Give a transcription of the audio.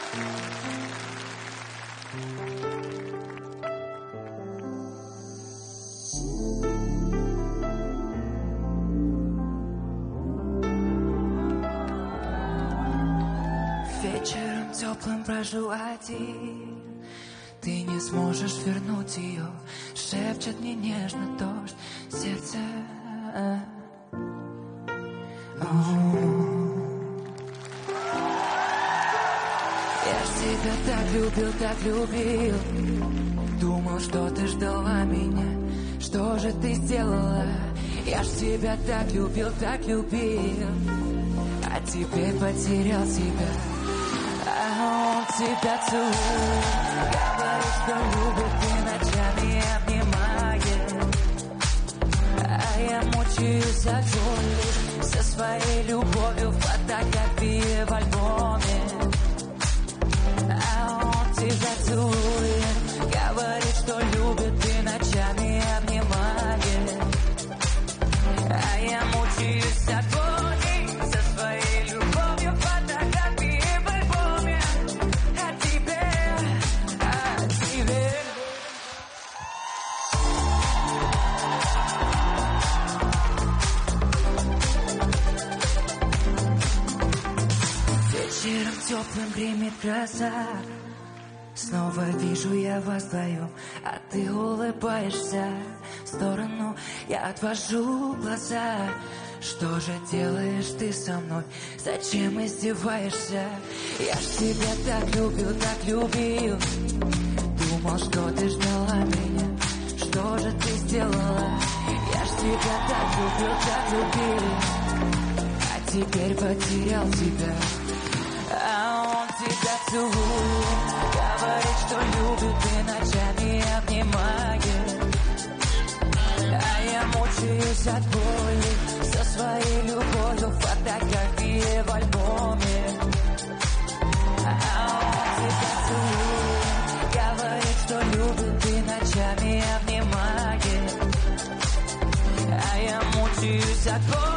Вечером теплым прошу один, ты не сможешь вернуть ее. Шепчет мне нежно дождь в сердце. Я ж тебя так любил. Думал, что ты ждала меня. Что же ты сделала? Я ж тебя так любил. А теперь потерял тебя. А он тебя целует, говорит, что любит, и ночами обнимает. А я мучаюсь от боли со своей любовью, фотографии в альбоме. А он тебя целует, говорит, что любит, и ночами обнимает. А я мучаюсь от боли со своей любовью, фотографии в альбоме. А тебе вечером теплым гремит гроза. Снова вижу я вас вдвоем, а ты улыбаешься в сторону, я отвожу глаза. Что же делаешь ты со мной? Зачем издеваешься? Я ж тебя так любил. Думал, что ты ждала меня. Что же ты сделала? Я ж тебя так любил. А теперь потерял тебя. А он тебя целует, говорит, что любит, и ночами обнимает. А я мучаюсь от боли со своей любовью, фотографии в альбоме. А он тебя целует, говорит, что любит, и ночами обнимает. А я мучаюсь от боли.